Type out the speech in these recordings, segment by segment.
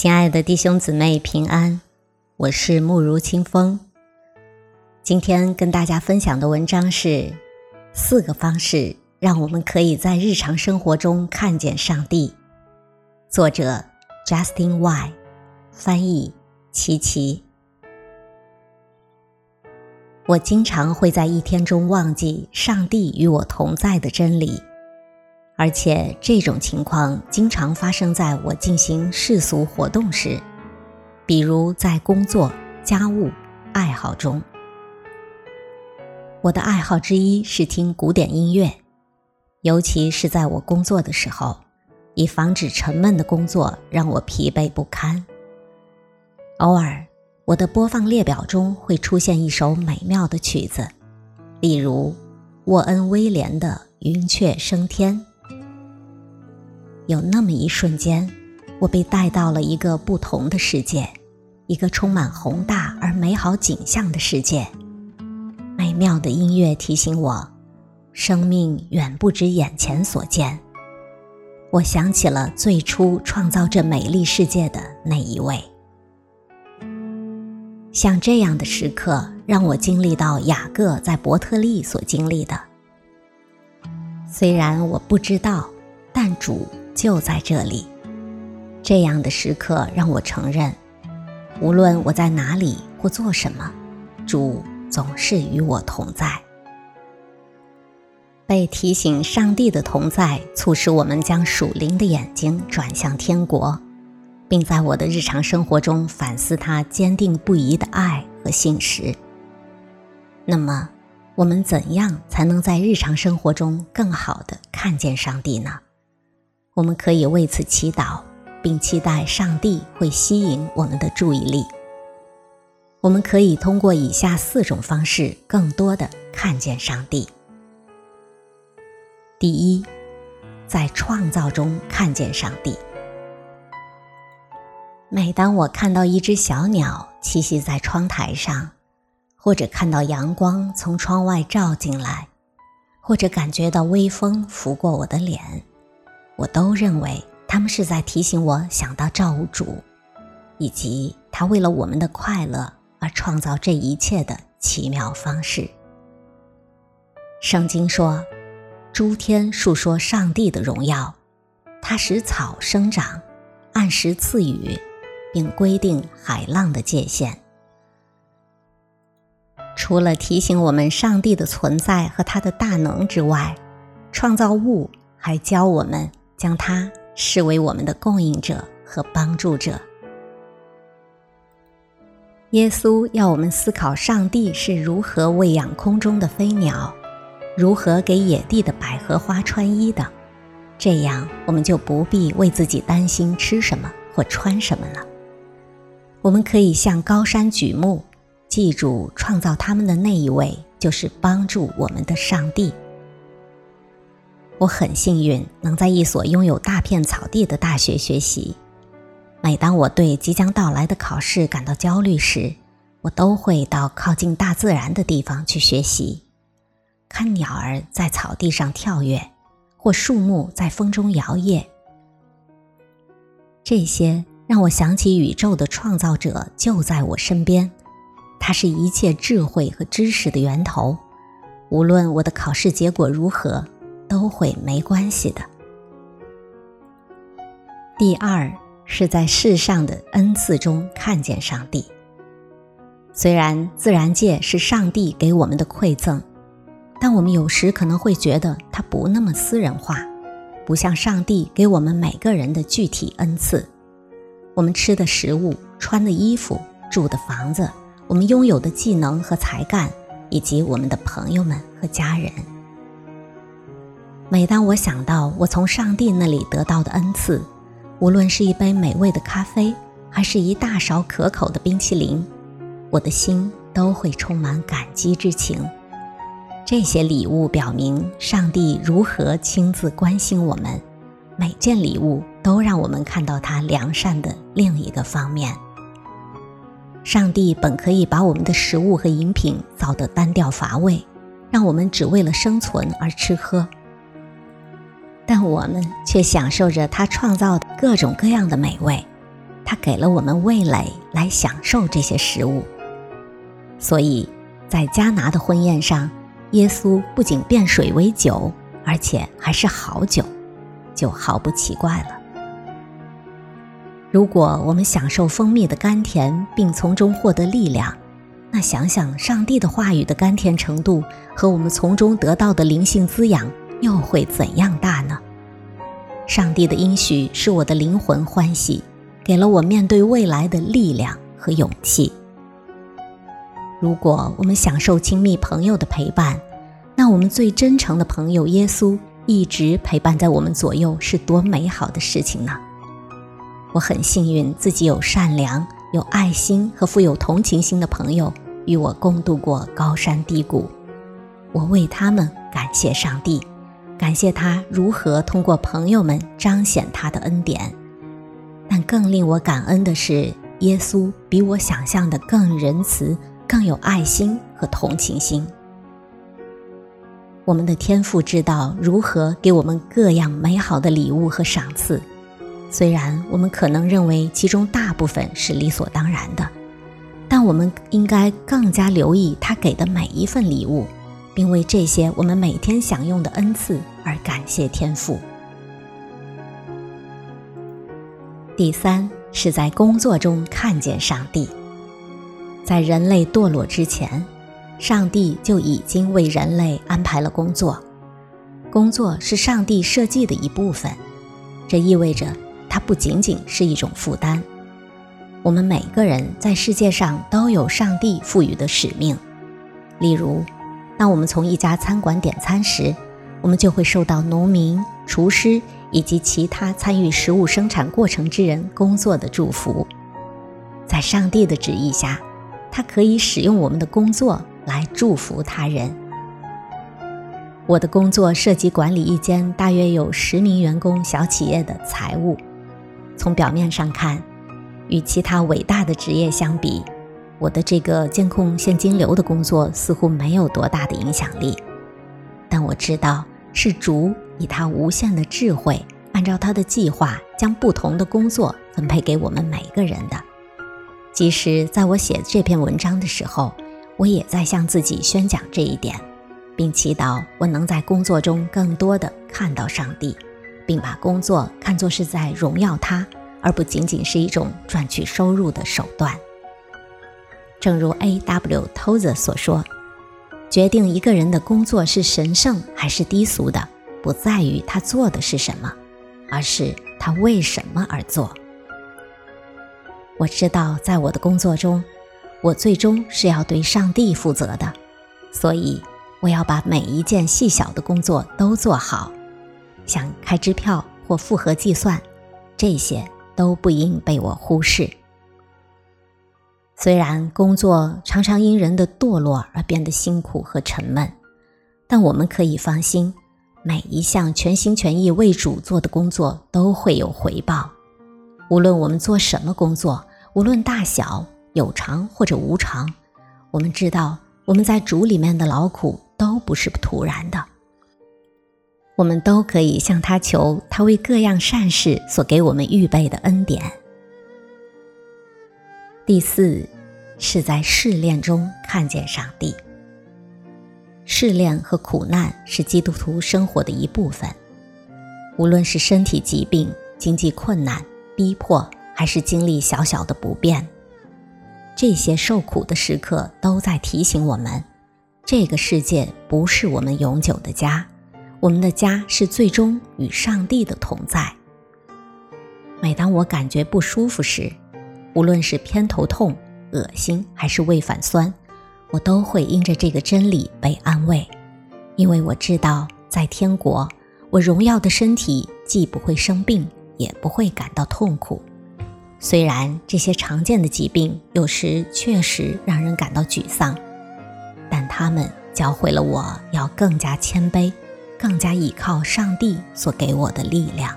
亲爱的弟兄姊妹平安，我是慕如清风。今天跟大家分享的文章是4个方式让我们可以在日常生活中看见上帝。作者 Justin Y， 翻译琪琪。我经常会在一天中忘记上帝与我同在的真理，而且这种情况经常发生在我进行世俗活动时，比如在工作、家务、爱好中。我的爱好之一是听古典音乐，尤其是在我工作的时候，以防止沉闷的工作让我疲惫不堪。偶尔，我的播放列表中会出现一首美妙的曲子，例如沃恩·威廉的《云雀升天》。有那么一瞬间，我被带到了一个不同的世界，一个充满宏大而美好景象的世界。美妙的音乐提醒我，生命远不止眼前所见。我想起了最初创造这美丽世界的那一位。像这样的时刻，让我经历到雅各在伯特利所经历的。虽然我不知道，但主就在这里。这样的时刻让我承认，无论我在哪里或做什么，主总是与我同在。被提醒上帝的同在，促使我们将属灵的眼睛转向天国，并在我的日常生活中反思他坚定不移的爱和信实。那么，我们怎样才能在日常生活中更好地看见上帝呢？我们可以为此祈祷，并期待上帝会吸引我们的注意力。我们可以通过以下4种方式更多地看见上帝。第一，在创造中看见上帝。每当我看到一只小鸟栖息在窗台上，或者看到阳光从窗外照进来，或者感觉到微风拂过我的脸，我都认为他们是在提醒我想到造物主，以及他为了我们的快乐而创造这一切的奇妙方式。圣经说，诸天述说上帝的荣耀，他使草生长，按时赐雨，并规定海浪的界限。除了提醒我们上帝的存在和他的大能之外，创造物还教我们将他视为我们的供应者和帮助者。耶稣要我们思考上帝是如何喂养空中的飞鸟，如何给野地的百合花穿衣的，这样我们就不必为自己担心吃什么或穿什么了。我们可以向高山举目，记住创造他们的那一位就是帮助我们的上帝。我很幸运能在一所拥有大片草地的大学学习。每当我对即将到来的考试感到焦虑时，我都会到靠近大自然的地方去学习，看鸟儿在草地上跳跃，或树木在风中摇曳。这些让我想起宇宙的创造者就在我身边，他是一切智慧和知识的源头，无论我的考试结果如何，都会没关系的。第二，是在世上的恩赐中看见上帝。虽然自然界是上帝给我们的馈赠，但我们有时可能会觉得它不那么私人化，不像上帝给我们每个人的具体恩赐。我们吃的食物、穿的衣服、住的房子，我们拥有的技能和才干，以及我们的朋友们和家人。每当我想到我从上帝那里得到的恩赐，无论是一杯美味的咖啡，还是一大勺可口的冰淇淋，我的心都会充满感激之情。这些礼物表明上帝如何亲自关心我们，每件礼物都让我们看到他良善的另一个方面。上帝本可以把我们的食物和饮品造得单调乏味，让我们只为了生存而吃喝，但我们却享受着他创造的各种各样的美味， 他给了我们味蕾来享受这些食物。所以在迦拿的婚宴上，耶稣不仅变水为酒，而且还是好酒，就毫不奇怪了。如果我们享受蜂蜜的甘甜，并从中获得力量，那想想上帝的话语的甘甜程度和我们从中得到的灵性滋养又会怎样大呢？上帝的应许使我的灵魂欢喜，给了我面对未来的力量和勇气。如果我们享受亲密朋友的陪伴，那我们最真诚的朋友耶稣一直陪伴在我们左右，是多美好的事情呢？我很幸运自己有善良、有爱心和富有同情心的朋友与我共度过高山低谷，我为他们感谢上帝，感谢他如何通过朋友们彰显他的恩典。但更令我感恩的是，耶稣比我想象的更仁慈，更有爱心和同情心。我们的天父知道如何给我们各样美好的礼物和赏赐，虽然我们可能认为其中大部分是理所当然的，但我们应该更加留意他给的每一份礼物，并为这些我们每天享用的恩赐而感谢天父。第三，是在工作中看见上帝。在人类堕落之前，上帝就已经为人类安排了工作。工作是上帝设计的一部分，这意味着它不仅仅是一种负担。我们每个人在世界上都有上帝赋予的使命。例如，当我们从一家餐馆点餐时，我们就会受到农民、厨师以及其他参与食物生产过程之人工作的祝福。在上帝的旨意下，他可以使用我们的工作来祝福他人。我的工作涉及管理一间大约有10名员工小企业的财务。从表面上看，与其他伟大的职业相比，我的这个监控现金流的工作似乎没有多大的影响力。但我知道，是主以他无限的智慧，按照他的计划，将不同的工作分配给我们每个人的。即使在我写这篇文章的时候，我也在向自己宣讲这一点，并祈祷我能在工作中更多地看到上帝，并把工作看作是在荣耀他，而不仅仅是一种赚取收入的手段。正如 A.W. Tozer 所说，决定一个人的工作是神圣还是低俗的，不在于他做的是什么，而是他为什么而做。我知道在我的工作中，我最终是要对上帝负责的，所以我要把每一件细小的工作都做好，像开支票或复核计算，这些都不应被我忽视。虽然工作常常因人的堕落而变得辛苦和沉闷，但我们可以放心，每一项全心全意为主做的工作都会有回报。无论我们做什么工作，无论大小，有偿或者无偿，我们知道我们在主里面的劳苦都不是突然的。我们都可以向他求他为各样善事所给我们预备的恩典。第四，是在试炼中看见上帝。试炼和苦难是基督徒生活的一部分，无论是身体疾病、经济困难、逼迫，还是经历小小的不便，这些受苦的时刻都在提醒我们，这个世界不是我们永久的家，我们的家是最终与上帝的同在。每当我感觉不舒服时，无论是偏头痛、恶心还是胃反酸，我都会因着这个真理被安慰，因为我知道在天国，我荣耀的身体既不会生病，也不会感到痛苦。虽然这些常见的疾病有时确实让人感到沮丧，但它们教会了我要更加谦卑，更加倚靠上帝所给我的力量。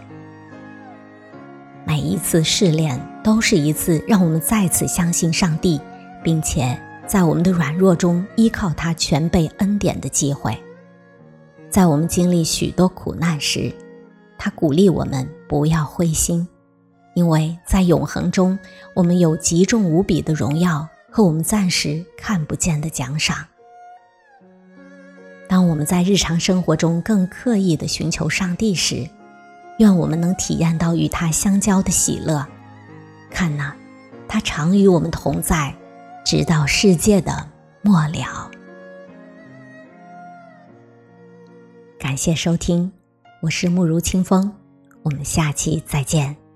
每一次试炼都是一次让我们再次相信上帝，并且在我们的软弱中依靠他全备恩典的机会。在我们经历许多苦难时，他鼓励我们不要灰心， 因为在永恒中，我们有极重无比的荣耀和我们暂时看不见的奖赏。当我们在日常生活中更刻意地寻求上帝时，愿我们能体验到与他相交的喜乐。看哪，他常与我们同在，直到世界的末了。感谢收听，我是慕如清风，我们下期再见。